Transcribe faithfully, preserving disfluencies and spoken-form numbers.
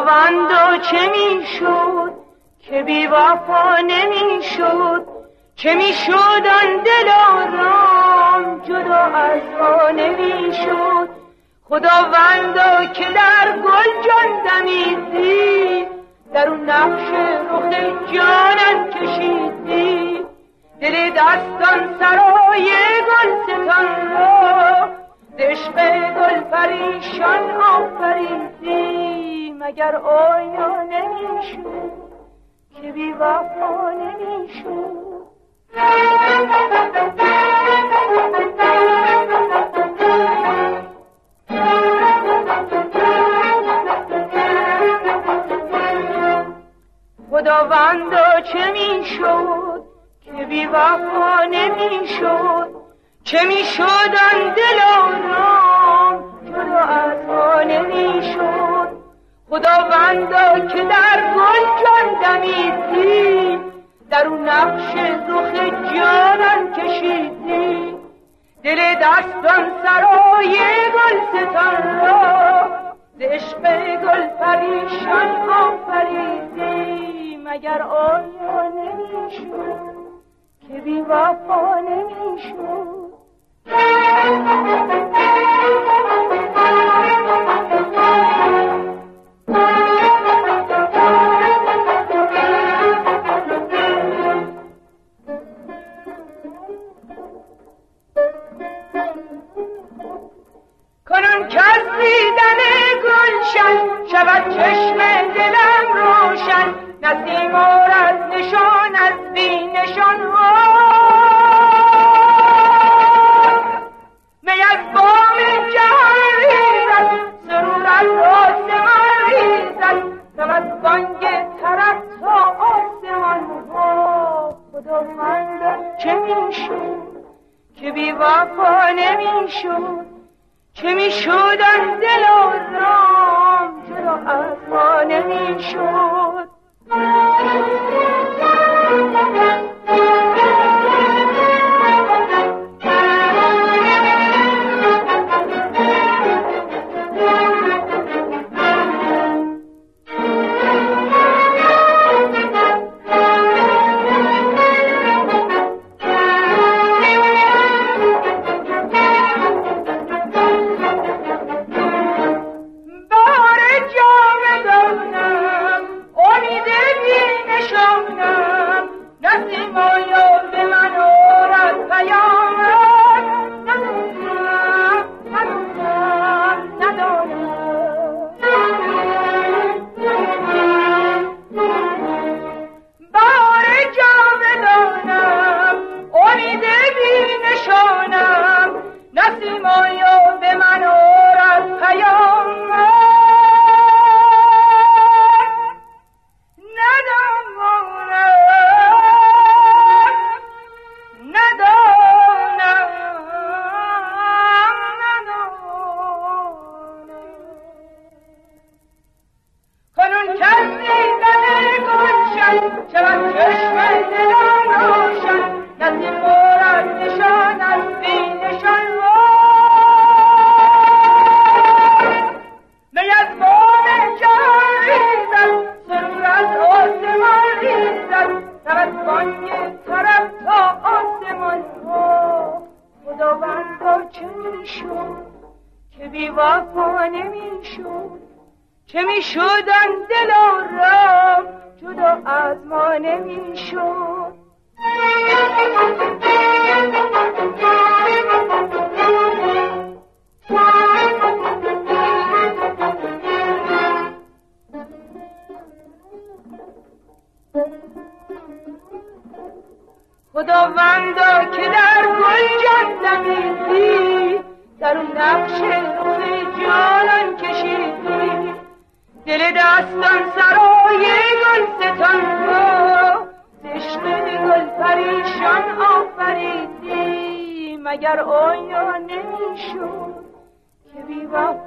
خداوند و چه میشد که بی وفا نمیشد، چه میشد آن دلارام جدا از ما نمیشد. خداوند که در گل جان دمیدی، در اون نقش رخ جانم کشیدی، دل دستان سرای گل ستان را ز عشق گل پریشان آفریدی. مگر آیا نمیشد که بی وفا نمیشد؟ خداوندا چه میشد که بی وفا نمیشد، چه میشد آن دلارام جدا از ما نمیشد. خداوندا که در گل جان دمیدی، در اون نقش رخ جانم کشیدی، دل دستان سرای گل ستان را ز عشق گل پریشان آفریدی. مگر آیا نمیشد که بی وفا نمیشد؟ کنون که از دیدن گلشن شود چشم دلم روشن، نسیم آرد نشان از بی نشان ها، می از بام جهان ریزد، سرور از آسمان ریزد، رود بانگ طرب تا آسمان ها. خداوند چه میشد که بی وفا نمیشد، چه میشد آن دلارام جدا از ما نمیشد. چه میشد آن دلارام جدا از ما نمیشد. خداوندا که در گل جان دمیدی، در اون نقش رخ جانم کشیدی، دل دستان سرای گل ستان را ز عشق گل پریشان آفریدی. مگر آیا نمیشد که بی وفا